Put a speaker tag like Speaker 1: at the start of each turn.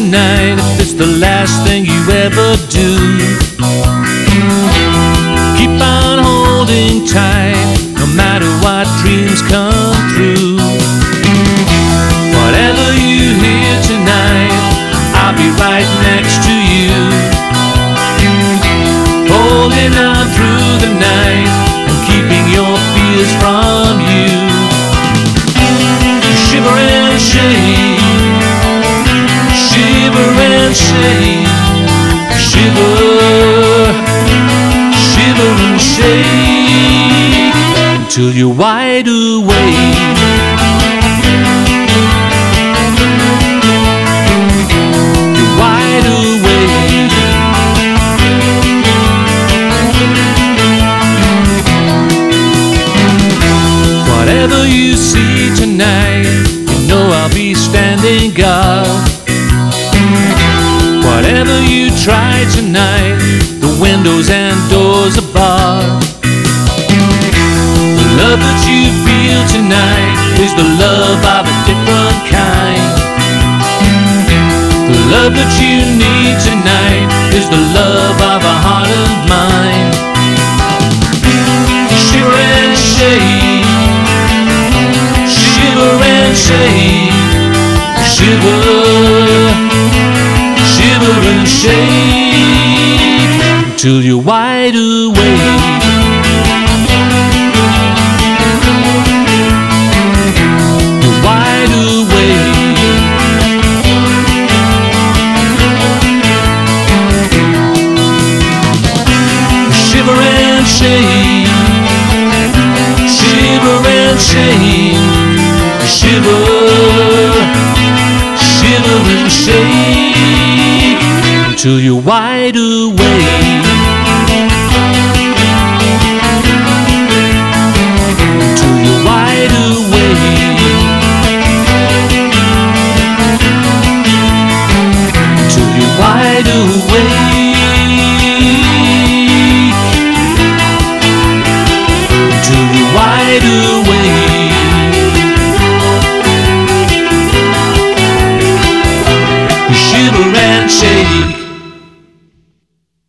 Speaker 1: tonight if it's the last thing you ever do. Keep on holding tight, no matter what dreams come true. Whatever you hear tonight, I'll be right next to you, holding on through the night and keeping your fears from you. Shiver and shake, shiver and shake, shiver, shiver and shake until you're wide awake. You're wide awake. Whatever you see tonight, you know I'll be standing guard. Whatever you try tonight, the windows and doors are barred. The love that you feel tonight is the love of a different kind. The love that you need tonight is the love of a heart and mind. Shiver and shake, shiver and shake, shiver, shiver and shake until you're wide awake. You're wide awake. Shiver and shake, shiver and shake, shiver, shiver and shake until you're wide awake.